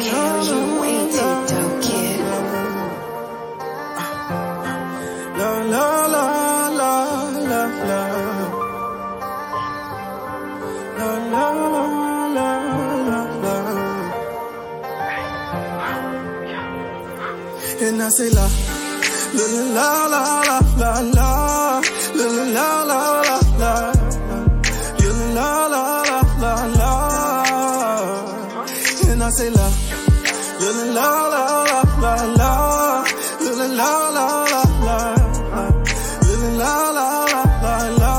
Damn, you way too dope, kid. La la la la la la. La la la la la la. And I say la la la la la la la la la la la la la la la. And I say la la la la la la la la la la la la.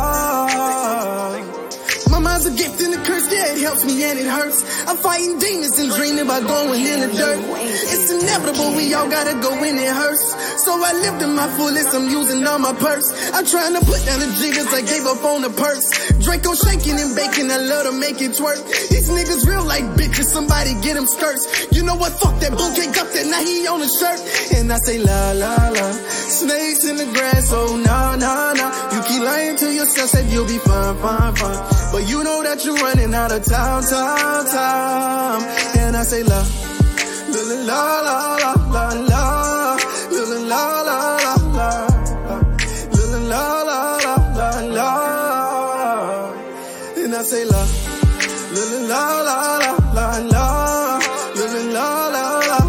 My mind's a gift and a curse, yeah, it helps me and it hurts. I'm fighting demons and dreaming about going in the dirt. It's inevitable, we all gotta go when it hurts. So I lived in my fullest, I'm using all my purse. I'm trying to put down the jiggers, I gave up on the purse. Draco shaking and baking, I love to make it twerk. These niggas real like bitches, somebody get them skirts. You know what, fuck that bouquet, got that, now he on the shirt. And I say la la la, snakes in the grass, oh nah nah nah. You keep lying to yourself, said you'll be fine, fine, fine. But you know that you're running out of time. And I say la la la la la la la la la la la la la la. And I say la la la la la la la la la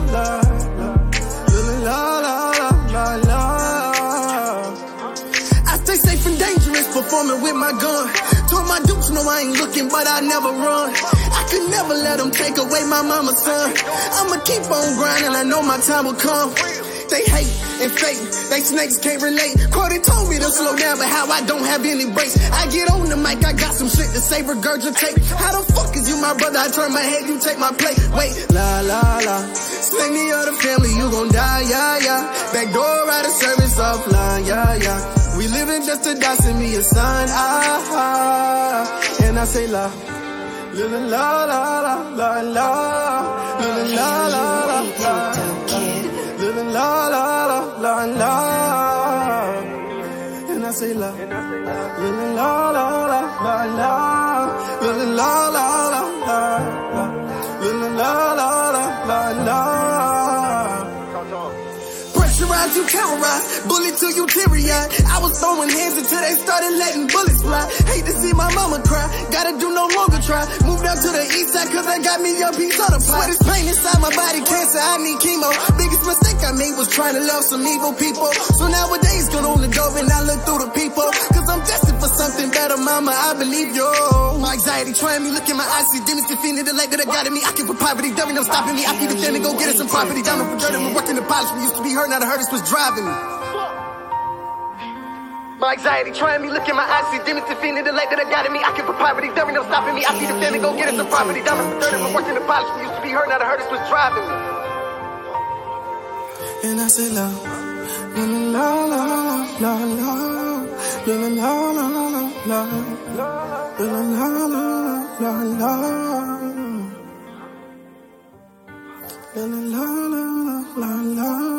la la. I stay safe and dangerous, performing with my gun. Told my dudes, no, I ain't looking, but I never run. I could never let them take away my mama's son. I'ma keep on grinding, I know my time will come. They hate and fake, they snakes can't relate. Cody told me to slow down, but how I don't have any brakes. I get on the mic, I got some shit to say, regurgitate. How the fuck is you my brother? I turn my head, you take my plate. Wait, la la la, snake me or the family, you gon' die, yeah, yeah. Back door out of service offline, yeah, yeah. We living just to die, send me a sign, and I say la la la la la la la la la la la la la la. And I say la la la la la la la la la la la. Pressurize, you terrorize, bullet till you teary-eyed. I was throwing hands until they started letting bullets fly. Hate to see my mama cry, gotta do no longer try. Moved out to the east side cause they got me a piece of the pie. Sweat is pain inside my body, cancer, I need chemo. Biggest mistake I made was trying to love some evil people. So nowadays go on the door and I look through the people. Cause I'm destined for something better, mama, I believe you. My anxiety trying me, look in my eyes, see demons defeating the leg that got in me. I keep for poverty, dummy, no stopping me. I keep it there to go get it some property. Diamond for dirt, I'm working the polish. We used to be hurt, now the hurt is what's driving me. My anxiety trying me, look in my eyes, see demons defeating the leg that got in me. I keep for poverty, dummy, no stopping me. I keep it there to go get it some property. Diamond for dirt, I'm working the polish. We used to be hurt, now the hurt is what's driving me. And I say la la la la la la la la la la la la la la la.